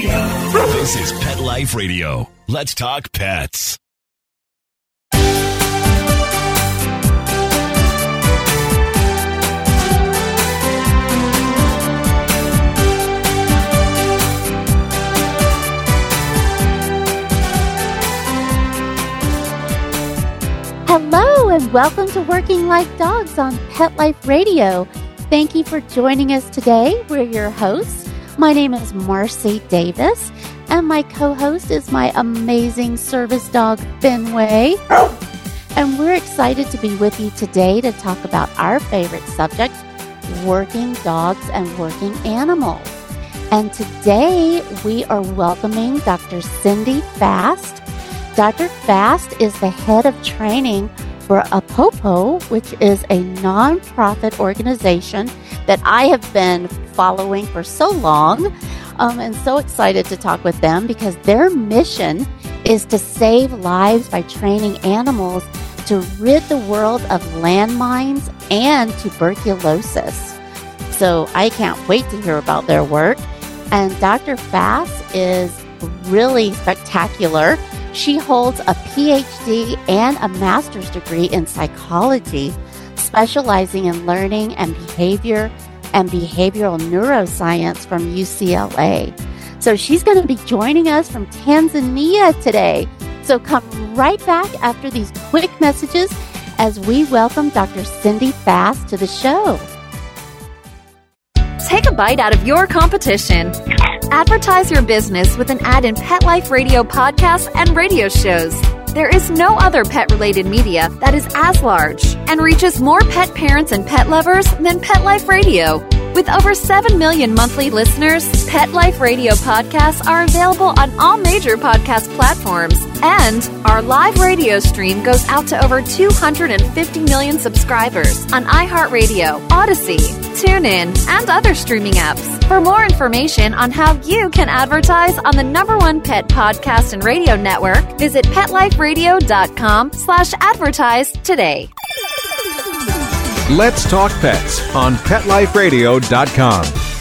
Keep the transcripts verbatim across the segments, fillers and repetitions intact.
This is Pet Life Radio. Let's talk pets. Hello and welcome to Working Like Dogs on Pet Life Radio. Thank you for joining us today. We're your hosts. My name is Marcy Davis, and my co-host is my amazing service dog, Fenway. And we're excited to be with you today to talk about our favorite subject, working dogs and working animals. And today we are welcoming Doctor Cindy Fast. Doctor Fast is the head of training for Apopo, which is a nonprofit organization that I have been following for so long. Um, and so excited to talk with them because their mission is to save lives by training animals to rid the world of landmines and tuberculosis. So I can't wait to hear about their work. And Doctor Fast is really spectacular. She holds a P H D and a master's degree in psychology, specializing in learning and behavior and behavioral neuroscience from U C L A. So she's going to be joining us from Tanzania today. So come right back after these quick messages as we welcome Doctor Cindy Fast to the show. Take a bite out of your competition. Advertise your business with an ad in Pet Life Radio podcasts and radio shows. There is no other pet-related media that is as large and reaches more pet parents and pet lovers than Pet Life Radio. With over seven million monthly listeners, Pet Life Radio podcasts are available on all major podcast platforms. And our live radio stream goes out to over two hundred fifty million subscribers on iHeartRadio, Odyssey, TuneIn, and other streaming apps. For more information on how you can advertise on the number one pet podcast and radio network, visit PetLifeRadio.com slash advertise today. Let's Talk Pets on Pet Life Radio dot com.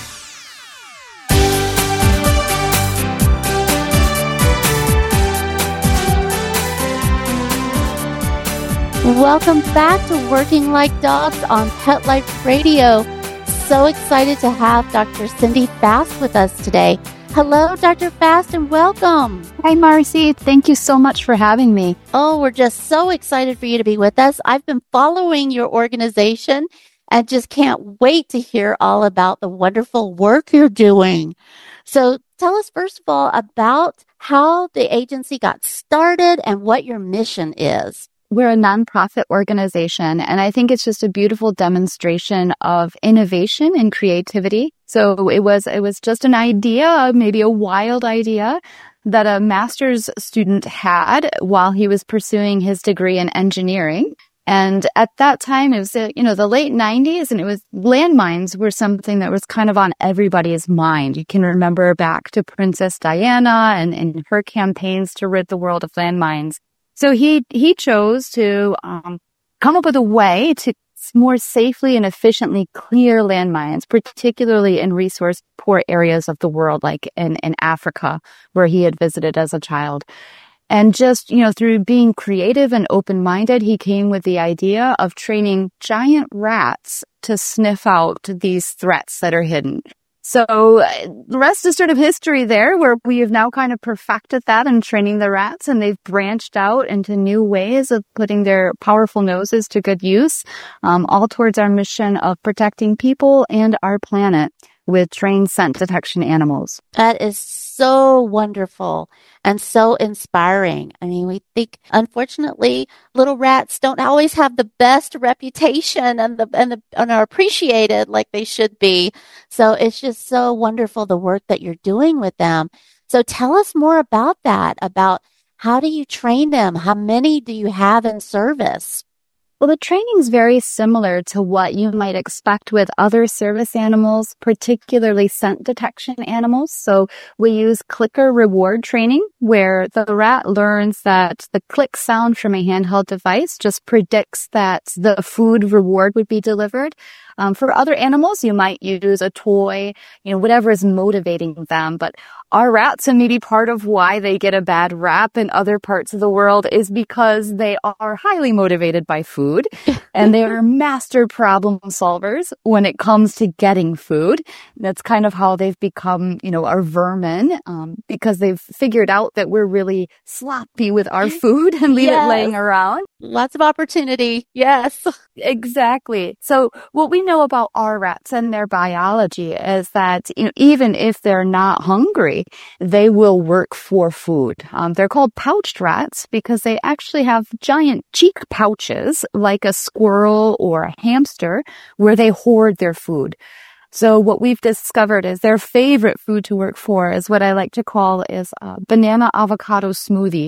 Welcome back to Working Like Dogs on Pet Life Radio. So excited to have Doctor Cindy Fast with us today. Hello, Doctor Fast, and welcome. Hi, Marcy. Thank you so much for having me. Oh, we're just so excited for you to be with us. I've been following your organization and just can't wait to hear all about the wonderful work you're doing. So tell us, first of all, about how the agency got started and what your mission is. We're a nonprofit organization, and I think it's just a beautiful demonstration of innovation and creativity. So it was it was just an idea, maybe a wild idea, that a master's student had while he was pursuing his degree in engineering. And at that time, it was, you know, the late nineties, and it was landmines were something that was kind of on everybody's mind. You can remember back to Princess Diana and, and her campaigns to rid the world of landmines. So he he chose to um, come up with a way to more safely and efficiently clear landmines, particularly in resource-poor areas of the world, like in, in Africa, where he had visited as a child. And just, you know, through being creative and open-minded, he came with the idea of training giant rats to sniff out these threats that are hidden. So the rest is sort of history there, where we have now kind of perfected that and training the rats, and they've branched out into new ways of putting their powerful noses to good use, um, all towards our mission of protecting people and our planet with trained scent detection animals. That is so wonderful and so inspiring. I mean, we think, unfortunately, little rats don't always have the best reputation and the and the and are appreciated like they should be. So it's just so wonderful the work that you're doing with them. So tell us more about that, about how do you train them? How many do you have in service? Well, the training is very similar to what you might expect with other service animals, particularly scent detection animals. So we use clicker reward training, where the rat learns that the click sound from a handheld device just predicts that the food reward would be delivered. Um, for other animals, you might use a toy, you know, whatever is motivating them. But our rats, and maybe part of why they get a bad rap in other parts of the world, is because they are highly motivated by food and they are master problem solvers when it comes to getting food. That's kind of how they've become, you know, our vermin, um, because they've figured out that we're really sloppy with our food and leave Yes. it laying around. Lots of opportunity. Yes. Exactly. So what we know about our rats and their biology is that, you know, even if they're not hungry, they will work for food. Um, they're called pouched rats because they actually have giant cheek pouches like a squirrel or a hamster where they hoard their food. So what we've discovered is their favorite food to work for is what I like to call is a banana avocado smoothie.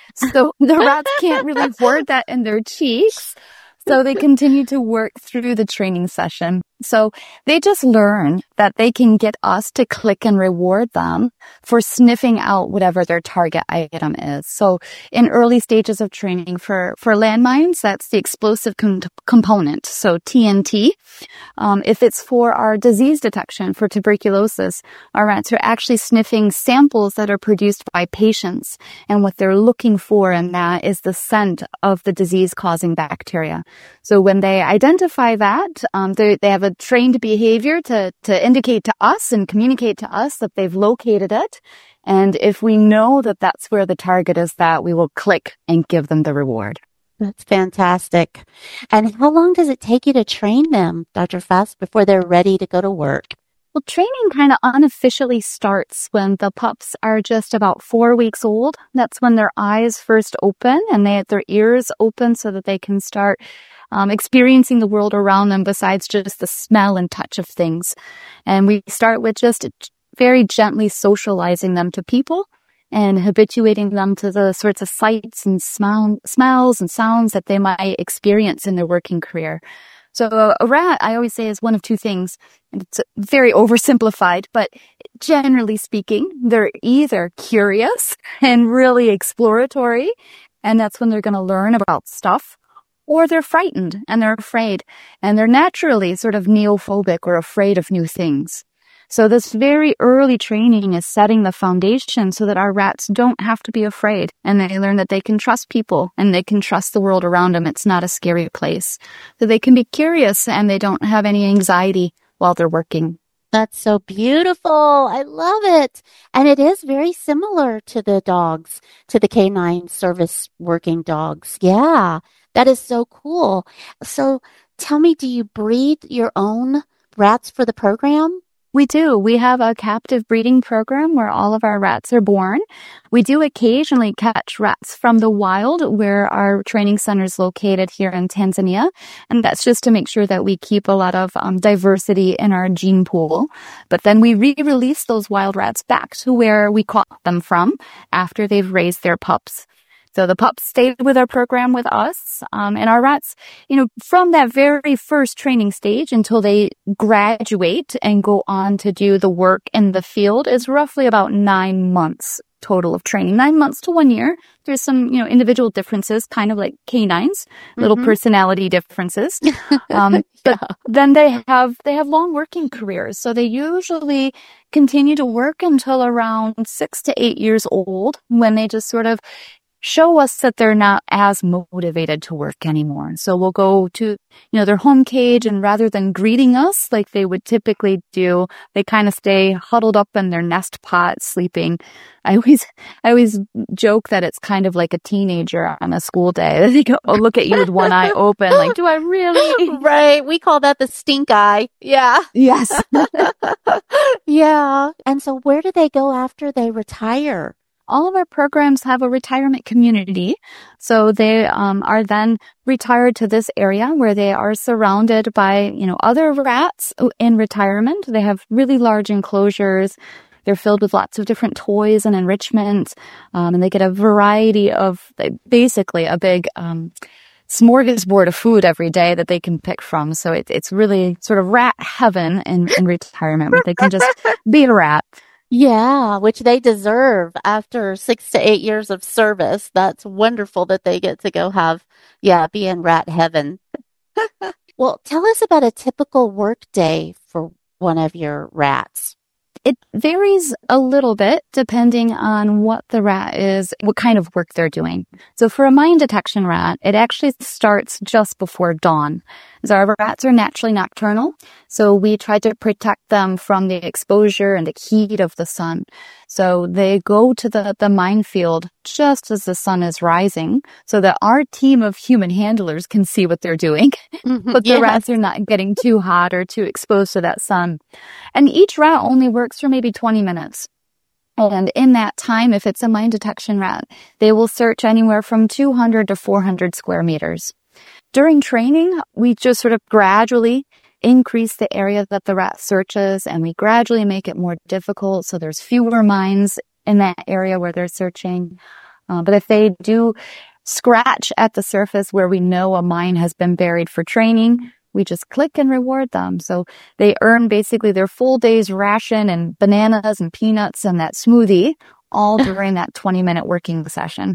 So the rats can't really hoard that in their cheeks. So they continue to work through the training session. So they just learn that they can get us to click and reward them for sniffing out whatever their target item is. So in early stages of training for, for landmines, that's the explosive com- component. So T N T. Um, if it's for our disease detection for tuberculosis, our rats are actually sniffing samples that are produced by patients. And what they're looking for in that is the scent of the disease-causing bacteria. So when they identify that, um, they, they have a trained behavior to, to indicate to us and communicate to us that they've located it. And if we know that that's where the target is, that we will click and give them the reward. That's fantastic. And how long does it take you to train them, Doctor Fest, before they're ready to go to work? Well, training kind of unofficially starts when the pups are just about four weeks old. That's when their eyes first open and they have their ears open so that they can start um, experiencing the world around them besides just the smell and touch of things. And we start with just very gently socializing them to people and habituating them to the sorts of sights and smell, smells and sounds that they might experience in their working career. So uh, a rat, I always say, is one of two things. And it's very oversimplified, but generally speaking, they're either curious and really exploratory, and that's when they're going to learn about stuff, or they're frightened and they're afraid, and they're naturally sort of neophobic or afraid of new things. So this very early training is setting the foundation so that our rats don't have to be afraid, and they learn that they can trust people and they can trust the world around them. It's not a scary place. So they can be curious and they don't have any anxiety while they're working. That's so beautiful. I love it. And it is very similar to the dogs, to the canine service working dogs. Yeah, that is so cool. So tell me, do you breed your own rats for the program? We do. We have a captive breeding program where all of our rats are born. We do occasionally catch rats from the wild where our training center is located here in Tanzania. And that's just to make sure that we keep a lot of um, diversity in our gene pool. But then we re-release those wild rats back to where we caught them from after they've raised their pups. So the pups stayed with our program with us, um, and our rats, you know, from that very first training stage until they graduate and go on to do the work in the field is roughly about nine months total of training, nine months to one year. There's some, you know, individual differences, kind of like canines, little mm-hmm. personality differences. Um, yeah. But then they have, they have long working careers. So they usually continue to work until around six to eight years old when they just sort of show us that they're not as motivated to work anymore. So we'll go to, you know, their home cage, and rather than greeting us like they would typically do, they kind of stay huddled up in their nest pot sleeping. I always, I always joke that it's kind of like a teenager on a school day. They go, oh, look at you with one eye open. Like, do I really? Right. We call that the stink eye. Yeah. Yes. Yeah. And so where do they go after they retire? All of our programs have a retirement community. So they um, are then retired to this area where they are surrounded by, you know, other rats in retirement. They have really large enclosures. They're filled with lots of different toys and enrichment. Um, and they get a variety of, basically a big um, smorgasbord of food every day that they can pick from. So it, it's really sort of rat heaven in, in retirement where they can just be a rat. Yeah, which they deserve after six to eight years of service. That's wonderful that they get to go have, yeah, be in rat heaven. Well, tell us about a typical work day for one of your rats. It varies a little bit depending on what the rat is, what kind of work they're doing. So for a mine detection rat, it actually starts just before dawn. So our rats are naturally nocturnal, so we try to protect them from the exposure and the heat of the sun. So they go to the, the minefield just as the sun is rising so that our team of human handlers can see what they're doing. Mm-hmm. But the Yes. rats are not getting too hot or too exposed to that sun. And each rat only works for maybe twenty minutes. And in that time, if it's a mine detection rat, they will search anywhere from two hundred to four hundred square meters. During training, we just sort of gradually increase the area that the rat searches, and we gradually make it more difficult so there's fewer mines in that area where they're searching. Uh, but if they do scratch at the surface where we know a mine has been buried for training, we just click and reward them. So they earn basically their full day's ration and bananas and peanuts and that smoothie all during that twenty minute working session.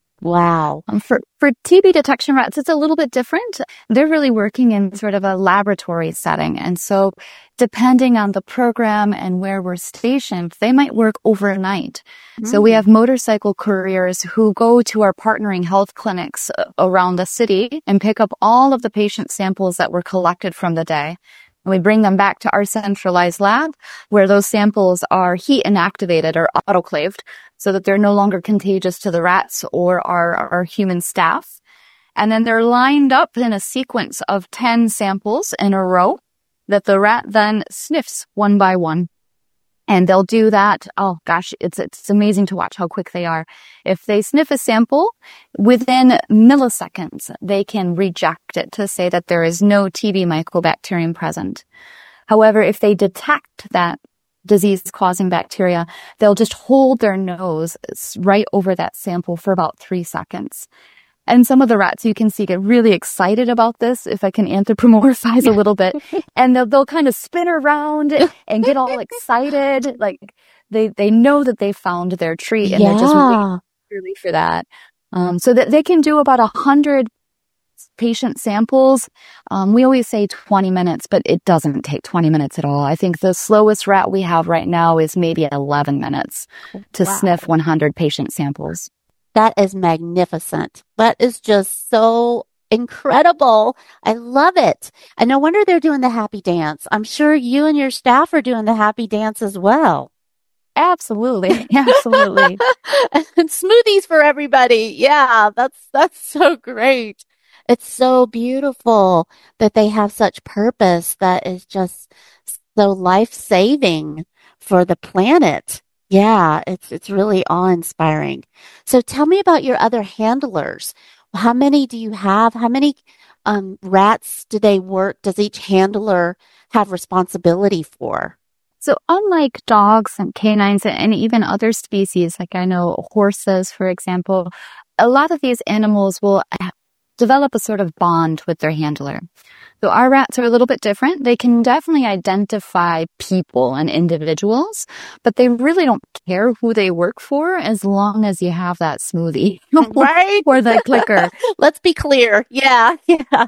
Wow. Um, for, for T B detection rats, it's a little bit different. They're really working in sort of a laboratory setting. And so depending on the program and where we're stationed, they might work overnight. Mm. So we have motorcycle couriers who go to our partnering health clinics around the city and pick up all of the patient samples that were collected from the day. And we bring them back to our centralized lab where those samples are heat inactivated or autoclaved so that they're no longer contagious to the rats or our, our human staff. And then they're lined up in a sequence of ten samples in a row that the rat then sniffs one by one. And they'll do that. Oh gosh, it's it's amazing to watch how quick they are. If they sniff a sample, within milliseconds, they can reject it to say that there is no T B mycobacterium present. However, if they detect that disease-causing bacteria, they'll just hold their nose right over that sample for about three seconds. And some of the rats you can see get really excited about this, if I can anthropomorphize a little bit. And they'll, they'll kind of spin around and get all excited. Like they, they know that they found their treat and Yeah. they're just waiting eagerly for that. Um, so that they can do about a hundred patient samples. Um, we always say twenty minutes, but it doesn't take twenty minutes at all. I think the slowest rat we have right now is maybe eleven minutes to Wow. sniff one hundred patient samples. That is magnificent. That is just so incredible. I love it. And no wonder they're doing the happy dance. I'm sure you and your staff are doing the happy dance as well. Absolutely. Absolutely. And smoothies for everybody. Yeah, that's that's so great. It's so beautiful that they have such purpose that is just so life-saving for the planet. Yeah, it's it's really awe-inspiring. So tell me about your other handlers. How many do you have? How many um, rats do they work? Does each handler have responsibility for? So unlike dogs and canines and even other species, like I know horses, for example, a lot of these animals will develop a sort of bond with their handler. So our rats are a little bit different. They can definitely identify people and individuals, but they really don't care who they work for as long as you have that smoothie Right? or the clicker. Let's be clear. Yeah, yeah.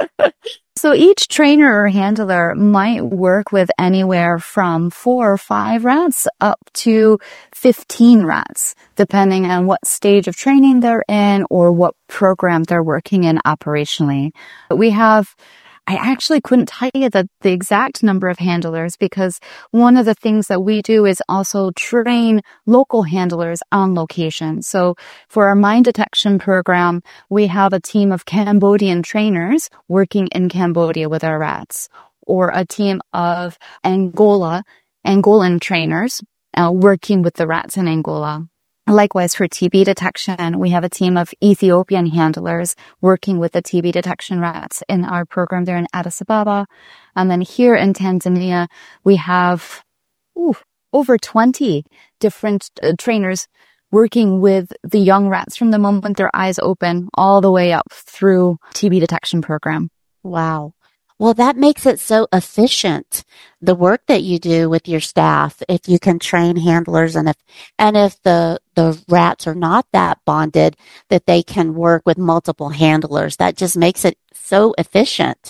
So each trainer or handler might work with anywhere from four or five rats up to fifteen rats, depending on what stage of training they're in or what program they're working in operationally. We have I actually couldn't tell you the, the exact number of handlers because one of the things that we do is also train local handlers on location. So for our mine detection program, we have a team of Cambodian trainers working in Cambodia with our rats, or a team of Angola, Angolan trainers uh, working with the rats in Angola. Likewise, for T B detection, we have a team of Ethiopian handlers working with the T B detection rats in our program there in Addis Ababa. And then here in Tanzania, we have ooh, over twenty different uh, trainers working with the young rats from the moment their eyes open all the way up through T B detection program. Wow. Well, that makes it so efficient, the work that you do with your staff, if you can train handlers and if, and if the, the rats are not that bonded, that they can work with multiple handlers. That just makes it so efficient.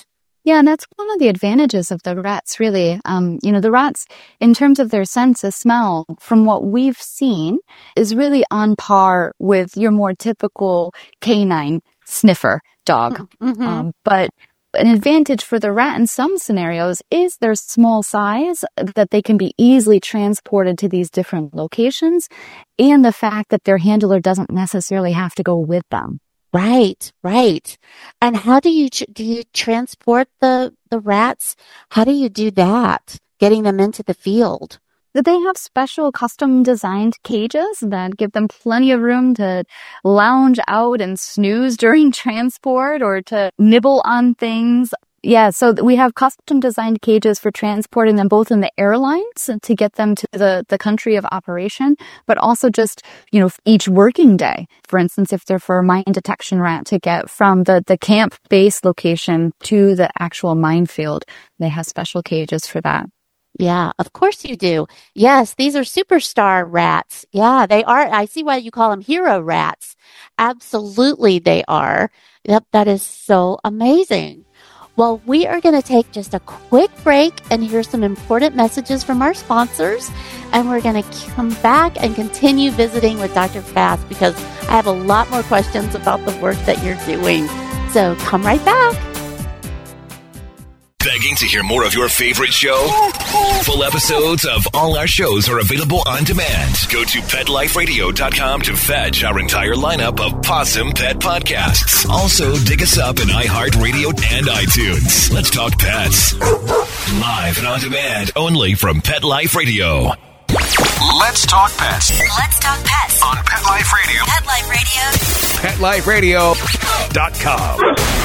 Yeah, and that's one of the advantages of the rats, really. Um, you know, the rats, in terms of their sense of smell, from what we've seen, is really on par with your more typical canine sniffer dog. Mm-hmm. Um, but an advantage for the rat in some scenarios is their small size, that they can be easily transported to these different locations, and the fact that their handler doesn't necessarily have to go with them. Right, right. And how do you do you transport the the rats? How do you do that? Getting them into the field? They have special custom designed cages that give them plenty of room to lounge out and snooze during transport or to nibble on things. Yeah, so we have custom designed cages for transporting them both in the airlines to get them to the, the country of operation, but also just, you know, each working day. For instance, if they're for a mine detection rat, to get from the, the camp base location to the actual minefield, they have special cages for that. Yeah, of course you do. Yes, these are superstar rats. Yeah, they are. I see why you call them hero rats. Absolutely, they are. Yep, that is so amazing. Well, we are going to take just a quick break and hear some important messages from our sponsors. And we're going to come back and continue visiting with Doctor Fast because I have a lot more questions about the work that you're doing. So come right back. Begging to hear more of your favorite show? Full episodes of all our shows are available on demand. Go to pet life radio dot com to fetch our entire lineup of Possum Pet podcasts. Also, dig us up in iHeartRadio and iTunes. Let's talk pets. Live and on demand only from Pet Life Radio. Let's talk pets. Let's talk pets On Pet Life Radio. Pet Life Radio. pet life radio dot com.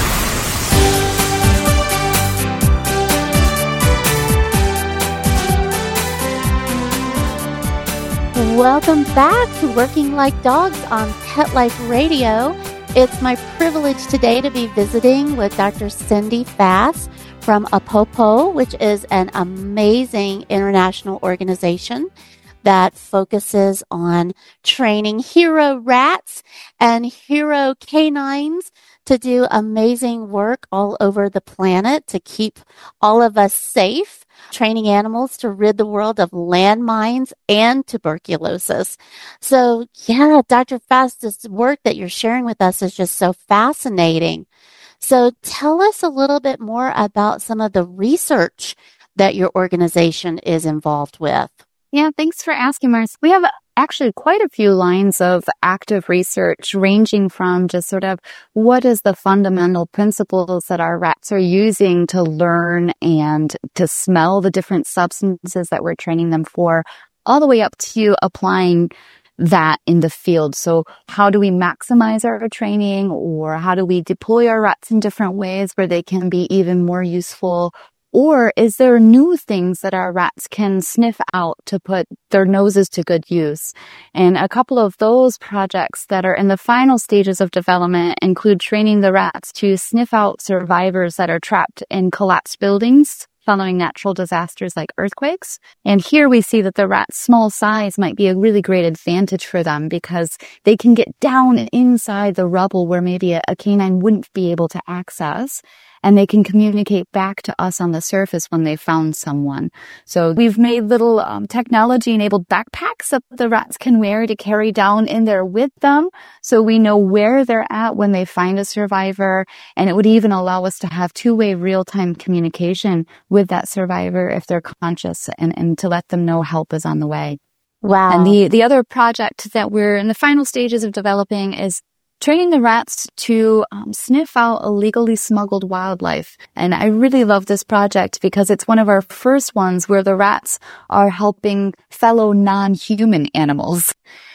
Welcome back to Working Like Dogs on Pet Life Radio. It's my privilege today to be visiting with Doctor Cindy Fast from Apopo, which is an amazing international organization that focuses on training hero rats and hero canines to do amazing work all over the planet to keep all of us safe, training animals to rid the world of landmines and tuberculosis. So, yeah, Doctor Fast, this work that you're sharing with us is just so fascinating. So tell us a little bit more about some of the research that your organization is involved with. Yeah, thanks for asking, Mars. We have actually quite a few lines of active research ranging from just sort of what is the fundamental principles that our rats are using to learn and to smell the different substances that we're training them for, all the way up to applying that in the field. So how do we maximize our training, or how do we deploy our rats in different ways where they can be even more useful? Or is there new things that our rats can sniff out to put their noses to good use? And a couple of those projects that are in the final stages of development include training the rats to sniff out survivors that are trapped in collapsed buildings following natural disasters like earthquakes. And here we see that the rat's small size might be a really great advantage for them because they can get down inside the rubble where maybe a, a canine wouldn't be able to access. And they can communicate back to us on the surface when they found someone. So we've made little um, technology-enabled backpacks that the rats can wear to carry down in there with them. So we know where they're at when they find a survivor. And it would even allow us to have two-way real-time communication with that survivor if they're conscious, and, and to let them know help is on the way. Wow. And the, the other project that we're in the final stages of developing is training the rats to um, sniff out illegally smuggled wildlife. And I really love this project because it's one of our first ones where the rats are helping fellow non-human animals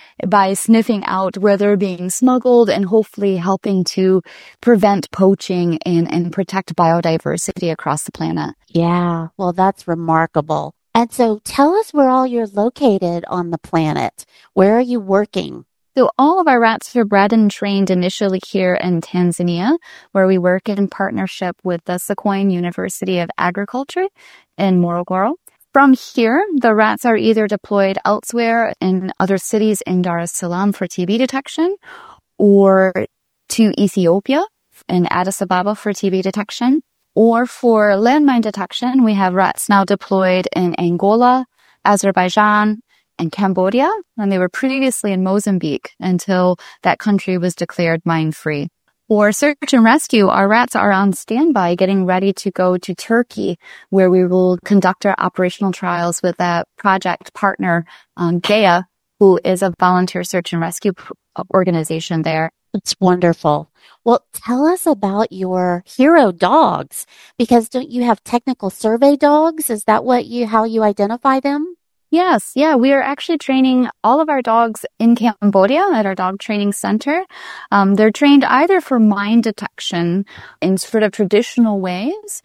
by sniffing out where they're being smuggled and hopefully helping to prevent poaching and, and protect biodiversity across the planet. Yeah, well, that's remarkable. And so tell us where all you're located on the planet. Where are you working? So all of our rats are bred and trained initially here in Tanzania, where we work in partnership with the Sokoine University of Agriculture in Morogoro. From here, the rats are either deployed elsewhere in other cities in Dar es Salaam for T B detection, or to Ethiopia in Addis Ababa for T B detection. Or for landmine detection, we have rats now deployed in Angola, Azerbaijan, and Cambodia, and they were previously in Mozambique until that country was declared mine-free. For search and rescue, our rats are on standby getting ready to go to Turkey, where we will conduct our operational trials with that project partner, um, Gaia, who is a volunteer search and rescue organization there. It's wonderful. Well, tell us about your hero dogs, because don't you have technical survey dogs? Is that what you, how you identify them? Yes, yeah, we are actually training all of our dogs in Cambodia at our dog training center. Um, they're trained either for mine detection in sort of traditional ways,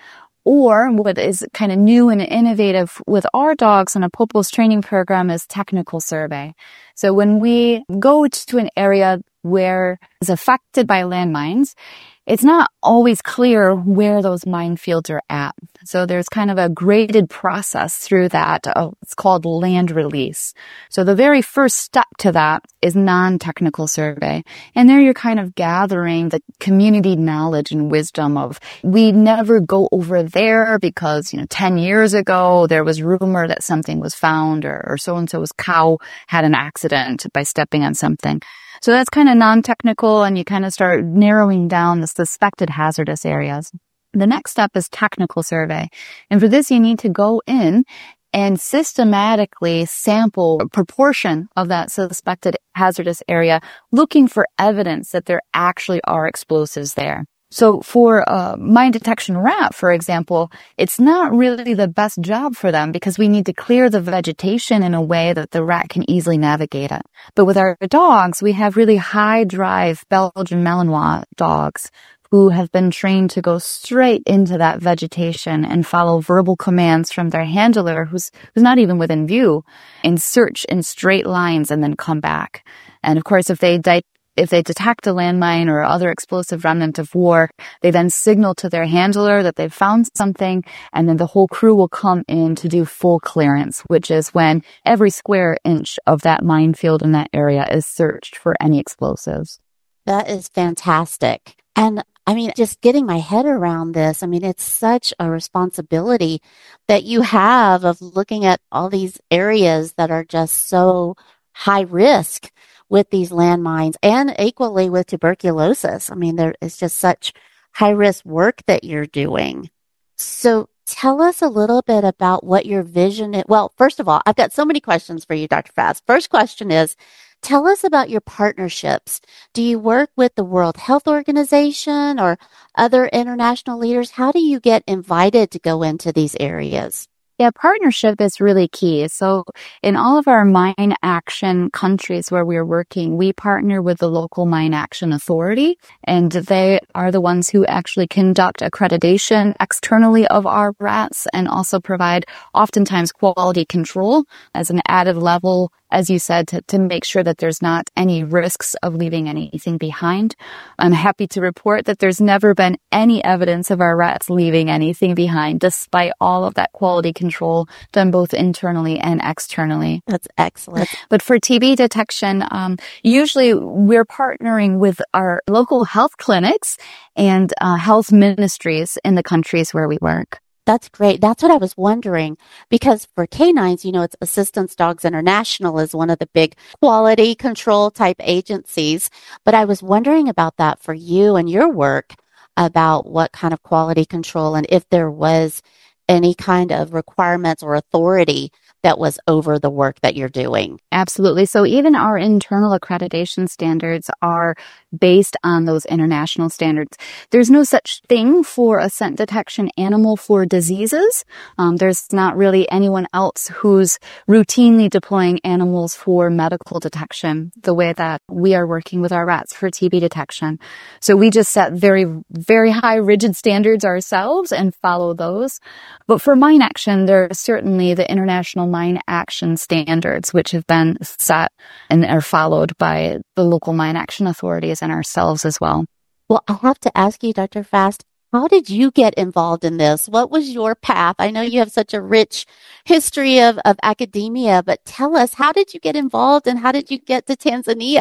or what is kind of new and innovative with our dogs in a Popos training program is technical survey. So when we go to an area where it's affected by landmines, it's not always clear where those minefields are at. So there's kind of a graded process through that. Uh, it's called land release. So the very first step to that is non-technical survey. And there you're kind of gathering the community knowledge and wisdom of, we never go over there because, you know, ten years ago there was rumor that something was found, or, or so-and-so's cow had an accident by stepping on something. So that's kind of non-technical, and you kind of start narrowing down the suspected hazardous areas. The next step is technical survey. And for this, you need to go in and systematically sample a proportion of that suspected hazardous area, looking for evidence that there actually are explosives there. So for uh, mine detection rat, for example, it's not really the best job for them because we need to clear the vegetation in a way that the rat can easily navigate it. But with our dogs, we have really high drive Belgian Malinois dogs who have been trained to go straight into that vegetation and follow verbal commands from their handler, who's, who's not even within view, and search in straight lines and then come back. And of course, if they di- If they detect a landmine or other explosive remnant of war, they then signal to their handler that they've found something, and then the whole crew will come in to do full clearance, which is when every square inch of that minefield in that area is searched for any explosives. That is fantastic. And I mean, just getting my head around this, I mean, it's such a responsibility that you have of looking at all these areas that are just so high risk with these landmines, and equally with tuberculosis. I mean, there is just such high-risk work that you're doing. So tell us a little bit about what your vision is. Well, first of all, I've got so many questions for you, Doctor Fast. First question is, tell us about your partnerships. Do you work with the World Health Organization or other international leaders? How do you get invited to go into these areas? Yeah, partnership is really key. So in all of our mine action countries where we're working, we partner with the local mine action authority, and they are the ones who actually conduct accreditation externally of our rats and also provide oftentimes quality control as an added level, as you said, to, to make sure that there's not any risks of leaving anything behind. I'm happy to report that there's never been any evidence of our rats leaving anything behind, despite all of that quality control done both internally and externally. That's excellent. But for T B detection, um, usually we're partnering with our local health clinics and uh, health ministries in the countries where we work. That's great. That's what I was wondering, because for canines, you know, it's Assistance Dogs International is one of the big quality control type agencies. But I was wondering about that for you and your work, about what kind of quality control and if there was any kind of requirements or authority that was over the work that you're doing. Absolutely. So even our internal accreditation standards are based on those international standards. There's no such thing for a scent detection animal for diseases. Um, there's not really anyone else who's routinely deploying animals for medical detection the way that we are working with our rats for T B detection. So we just set very, very high rigid standards ourselves and follow those. But for mine action, there are certainly the international mine action standards, which have been set and are followed by the local mine action authorities and ourselves as well. Well, I have to ask you, Doctor Fast, how did you get involved in this? What was your path? I know you have such a rich history of, of academia, but tell us, how did you get involved and how did you get to Tanzania?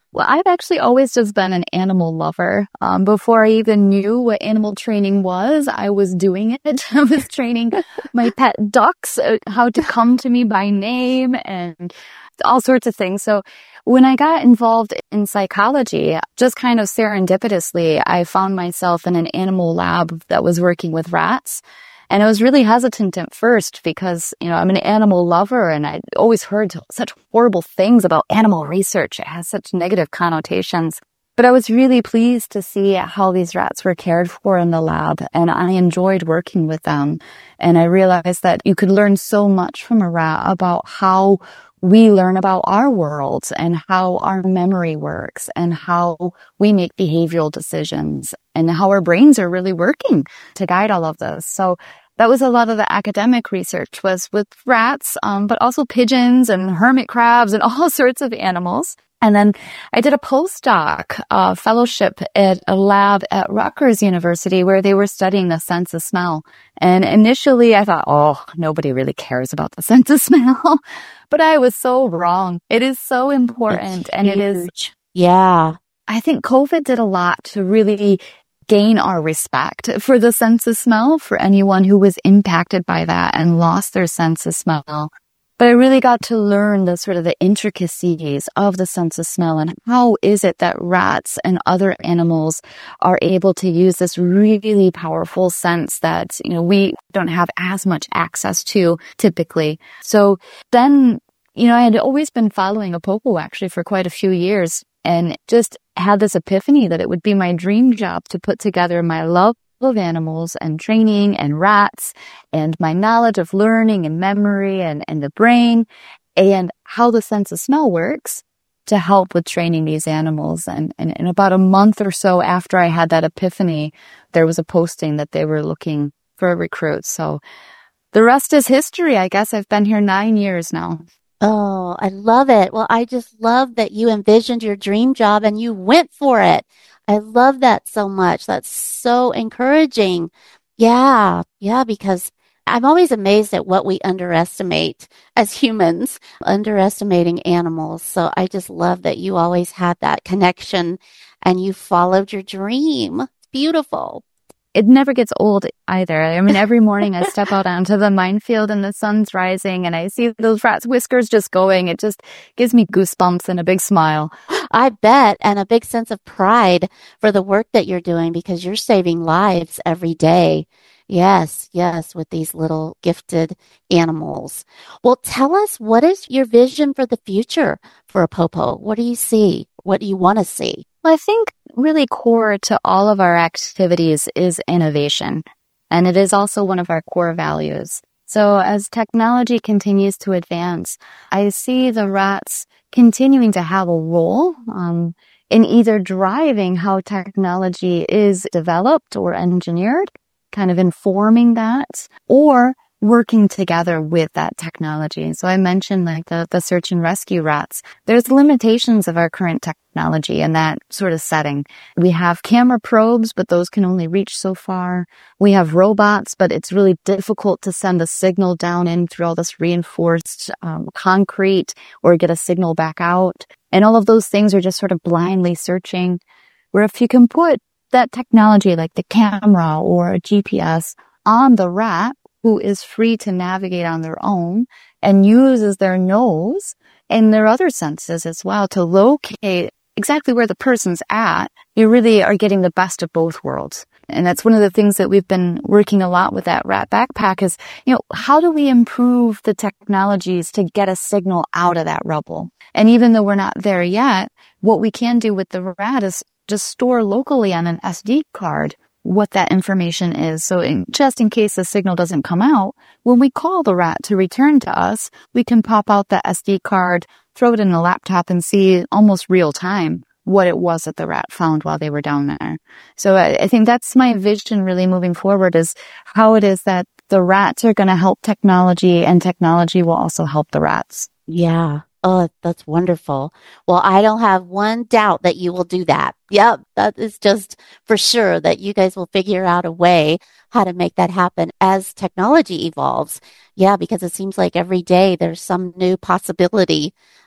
Well, I've actually always just been an animal lover. Um, before I even knew what animal training was, I was doing it. I was training my pet ducks, uh, how to come to me by name and all sorts of things. So when I got involved in psychology, just kind of serendipitously, I found myself in an animal lab that was working with rats. And I was really hesitant at first because, you know, I'm an animal lover and I'd always heard such horrible things about animal research. It has such negative connotations. But I was really pleased to see how these rats were cared for in the lab, and I enjoyed working with them. And I realized that you could learn so much from a rat about how we learn about our world and how our memory works and how we make behavioral decisions and how our brains are really working to guide all of this. So that was a lot of the academic research was with rats, um, but also pigeons and hermit crabs and all sorts of animals. And then I did a postdoc uh, fellowship at a lab at Rutgers University where they were studying the sense of smell. And initially I thought, oh, nobody really cares about the sense of smell. But I was so wrong. It is so important. It's and huge. it is. Yeah. I think COVID did a lot to really gain our respect for the sense of smell for anyone who was impacted by that and lost their sense of smell. But I really got to learn the sort of the intricacies of the sense of smell and how is it that rats and other animals are able to use this really powerful sense that, you know, we don't have as much access to typically. So then, you know, I had always been following Apopo actually for quite a few years and just had this epiphany that it would be my dream job to put together my love of animals and training and rats and my knowledge of learning and memory and, and the brain and how the sense of smell works to help with training these animals. And, and, and about a month or so after I had that epiphany, there was a posting that they were looking for a recruit. So the rest is history. I guess I've been here nine years now. Oh, I love it. Well, I just love that you envisioned your dream job and you went for it. I love that so much. That's so encouraging. Yeah, yeah, because I'm always amazed at what we underestimate as humans, underestimating animals. So I just love that you always had that connection and you followed your dream. It's beautiful. It never gets old either. I mean, every morning I step out onto the minefield and the sun's rising and I see those rats' whiskers just going. It just gives me goosebumps and a big smile. I bet, and a big sense of pride for the work that you're doing because you're saving lives every day. Yes, yes, with these little gifted animals. Well, tell us, what is your vision for the future for Apopo? What do you see? What do you want to see? Well, I think really core to all of our activities is innovation, and it is also one of our core values. So as technology continues to advance, I see the rats continuing to have a role um, in either driving how technology is developed or engineered, kind of informing that, or working together with that technology. So I mentioned like the, the search and rescue rats. There's limitations of our current technology in that sort of setting. We have camera probes, but those can only reach so far. We have robots, but it's really difficult to send a signal down in through all this reinforced um, concrete or get a signal back out. And all of those things are just sort of blindly searching. Where if you can put that technology like the camera or a G P S on the rat, who is free to navigate on their own and uses their nose and their other senses as well to locate exactly where the person's at, you really are getting the best of both worlds. And that's one of the things that we've been working a lot with that rat backpack is, you know, how do we improve the technologies to get a signal out of that rubble? And even though we're not there yet, what we can do with the rat is just store locally on an S D card what that information is. So in, just in case the signal doesn't come out, when we call the rat to return to us, we can pop out the S D card, throw it in the laptop and see almost real time what it was that the rat found while they were down there. So I, I think that's my vision really moving forward is how it is that the rats are going to help technology and technology will also help the rats. Yeah. Oh, that's wonderful. Well, I don't have one doubt that you will do that. Yep, that is just for sure that you guys will figure out a way how to make that happen as technology evolves. Yeah, because it seems like every day there's some new possibility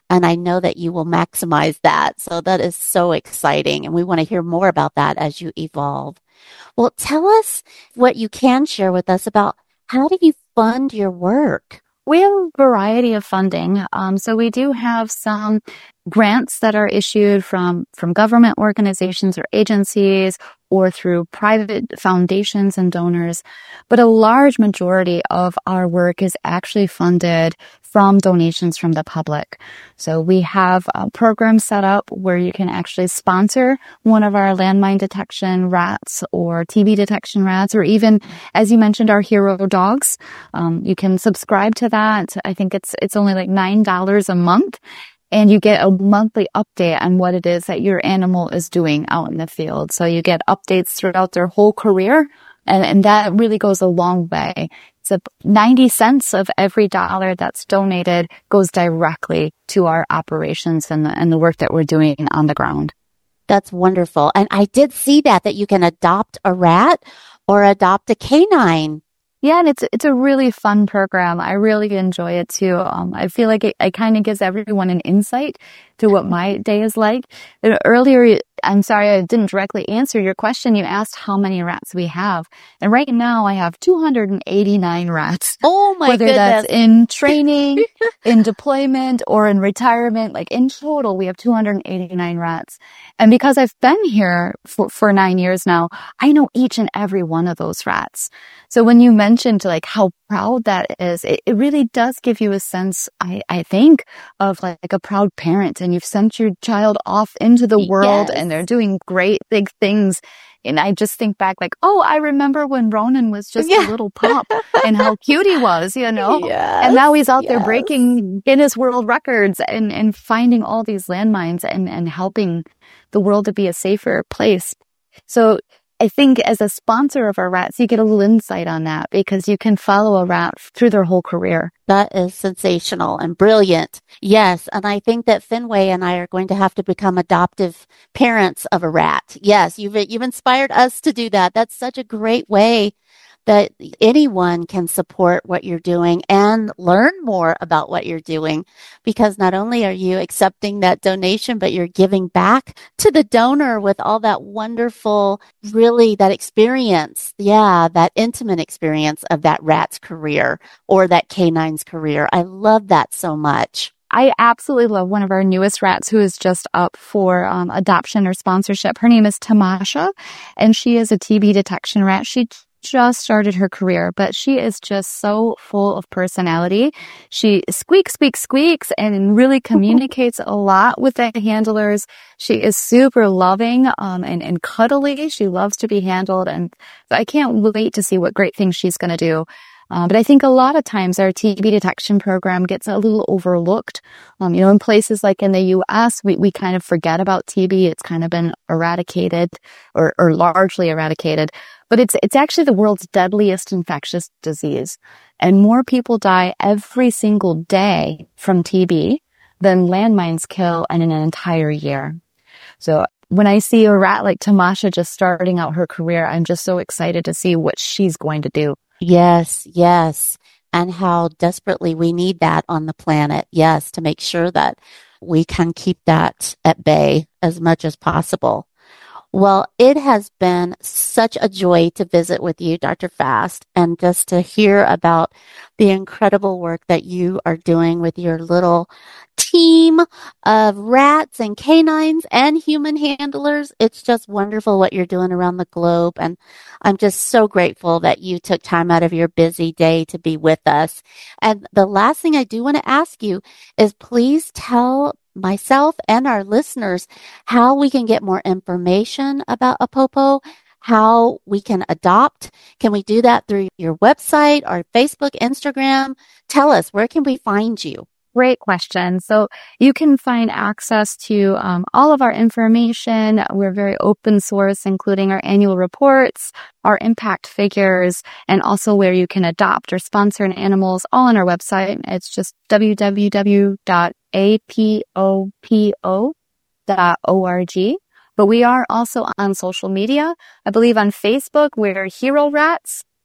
And I know that you will maximize that. So that is so exciting. And we want to hear more about that as you evolve. Well, tell us what you can share with us about how do you fund your work? We have a variety of funding. Um, so we do have some grants that are issued from, from government organizations or agencies or through private foundations and donors. But a large majority of our work is actually funded from donations from the public. So we have a program set up where you can actually sponsor one of our landmine detection rats or T B detection rats, or even, as you mentioned, our hero dogs. Um, you can subscribe to that. I think it's it's only like nine dollars a month. And you get a monthly update on what it is that your animal is doing out in the field. So you get updates throughout their whole career. And, and that really goes a long way. It's a ninety cents of every dollar that's donated goes directly to our operations and the, and the work that we're doing on the ground. That's wonderful. And I did see that, that you can adopt a rat or adopt a canine. Yeah, and it's it's a really fun program. I really enjoy it too. Um, I feel like it, it kind of gives everyone an insight to what my day is like. And earlier, I'm sorry I didn't directly answer your question. You asked how many rats we have. And right now I have two hundred eighty-nine rats. Oh my Whether goodness. that's in training, in deployment, or in retirement, like in total, we have two hundred eighty-nine rats. And because I've been here for, for nine years now, I know each and every one of those rats. So when you mentioned like how proud that is, it, it really does give you a sense, I, I think, of like, like a proud parent, and you've sent your child off into the world Yes. and they're doing great big things. And I just think back like, oh, I remember when Ronan was just Yeah. a little pup and how cute he was, you know? Yes, And now he's out there yes. breaking Guinness World Records and, and finding all these landmines and, and helping the world to be a safer place. So I think as a sponsor of our rats, you get a little insight on that because you can follow a rat through their whole career. That is sensational and brilliant. Yes. And I think that Fenway and I are going to have to become adoptive parents of a rat. Yes. You've, you've inspired us to do that. That's such a great way that anyone can support what you're doing and learn more about what you're doing, because not only are you accepting that donation, but you're giving back to the donor with all that wonderful, really that experience. Yeah, that intimate experience of that rat's career or that canine's career. I love that so much. I absolutely love one of our newest rats who is just up for um, adoption or sponsorship. Her name is Tamasha, and she is a T B detection rat. She just started her career, but she is just so full of personality. She squeaks, squeaks, squeaks, and really communicates a lot with the handlers. She is super loving um, and, and cuddly. She loves to be handled, and I can't wait to see what great things she's going to do. Uh, but I think a lot of times our T B detection program gets a little overlooked. Um, you know, in places like in the U S, we, we kind of forget about T B. It's kind of been eradicated or, or largely eradicated. But it's it's actually the world's deadliest infectious disease. And more people die every single day from T B than landmines kill in an entire year. So when I see a rat like Tamasha just starting out her career, I'm just so excited to see what she's going to do. Yes, yes. And how desperately we need that on the planet. Yes, to make sure that we can keep that at bay as much as possible. Well, it has been such a joy to visit with you, Doctor Fast, and just to hear about the incredible work that you are doing with your little team of rats and canines and human handlers. It's just wonderful what you're doing around the globe. And I'm just so grateful that you took time out of your busy day to be with us. And the last thing I do want to ask you is please tell myself and our listeners how we can get more information about Apopo, how we can adopt. Can we do that through your website or Facebook, Instagram? Tell us, where can we find you? Great question. So you can find access to um, all of our information. We're very open source, including our annual reports, our impact figures, and also where you can adopt or sponsor an animals, all on our website. It's just w w w dot a p o p o dot org. But we are also on social media. I believe on Facebook, we're Hero Rats.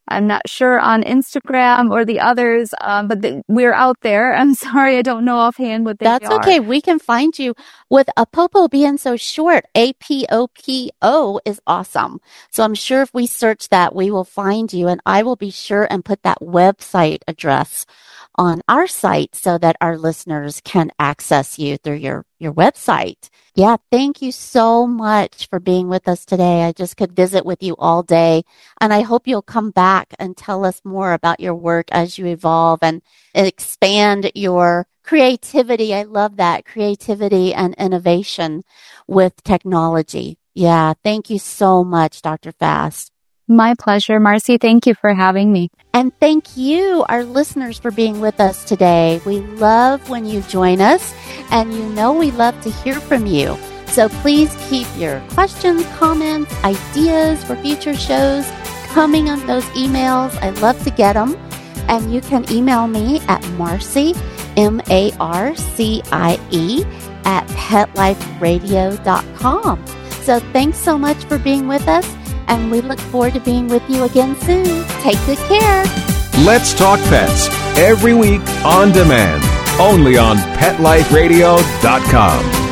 I'm not sure on Instagram or the others, um, but the, we're out there. I'm sorry, I don't know offhand what they That's are. okay. We can find you with Apopo being so short. A P O P O is awesome. So I'm sure if we search that, we will find you, and I will be sure and put that website address on our site so that our listeners can access you through your, your website. Yeah, thank you so much for being with us today. I just could visit with you all day, and I hope you'll come back and tell us more about your work as you evolve and expand your creativity. I love that, creativity and innovation with technology. Yeah, thank you so much, Doctor Fast. My pleasure, Marcy. Thank you for having me. And thank you, our listeners, for being with us today. We love when you join us, and you know we love to hear from you. So please keep your questions, comments, ideas for future shows coming on those emails. I love to get them. And you can email me at Marcy, M A R C I E, at pet life radio dot com. So thanks so much for being with us, and we look forward to being with you again soon. Take good care. Let's Talk Pets, every week on demand, only on pet life radio dot com.